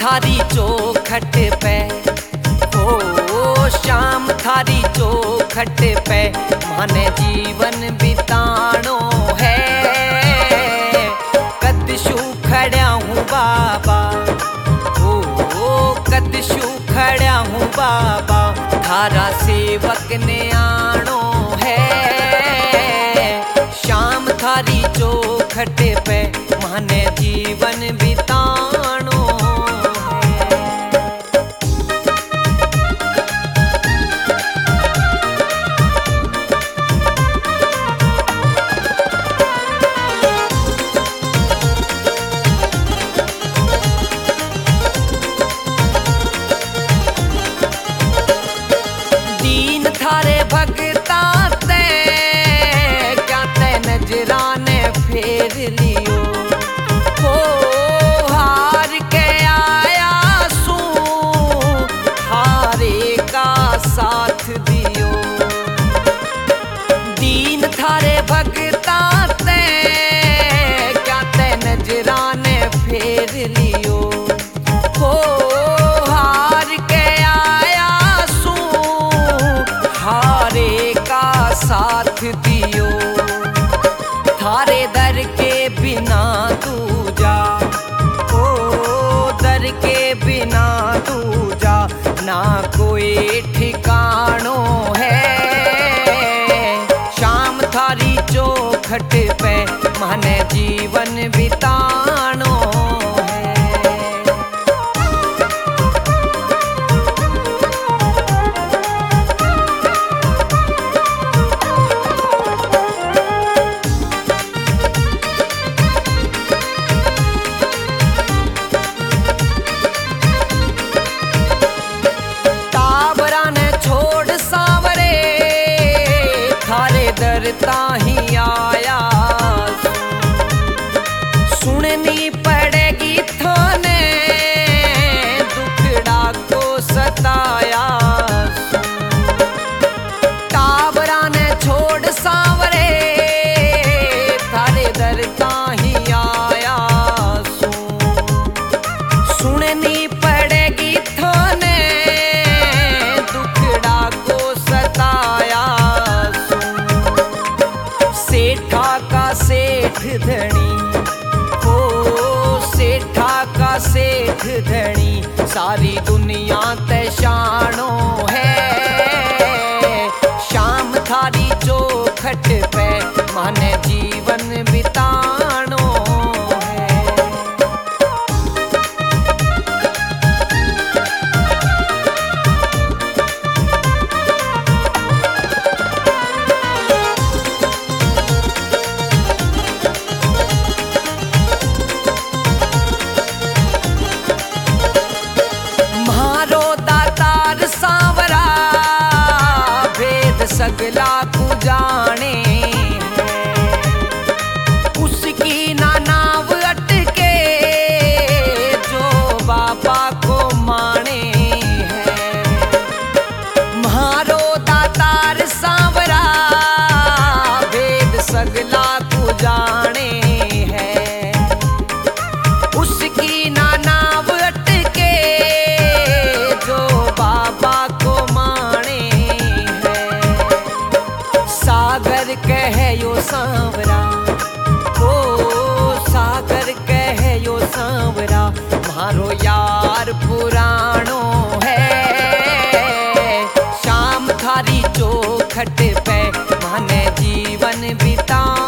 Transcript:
थारी चौखट पे, हो शाम थारी चौखट पे माने जीवन बितानो है। कदशू खड़ा हूँ बाबा, हो कदशू खड़ा हूँ बाबा, थारा सेवक ने आनो है। शाम थारी चौखट पे माने जीवन बितानो थारे भगता ते क्या ते नजराने फेर लियो, हो हार के आया सू हारे का साथ दियो। दीन थारे भगता ते क्या ते नजराने फेर लियो, हो हार के आया सू हारे का साथ दियो। थारे दर के बिना तू जा, ओ दर के बिना तू जा, ना कोई ठिकानो है। शाम थारी चौखट पे माने जीवन बितानो ताही आया। सुननी पड़ेगी थाने दुखड़ा को सताया। टाबरा ने छोड़ सांवरे थारे दर ताही आया। सुननी पड़ेगी थाने दुखड़ा को सताया। सेठा का सेठ धनी, हो सेठा का सेठ धनी, सारी दुनिया ते शानो है। शाम थारी चौखट पे माने जीवन बितानो सगला को जाने उसकी ना नाव अटके जो बाबा को माने है। म्हारो दातार सांवरा वेद सगला को जाने है। उसकी ना नाव अटके जो बाबा को माने। सागर कहे यो सांवरा, ओ सागर कहे यो सांवरा, मारो यार पुरानो है। शाम थारी चौखट पे माने जीवन बिता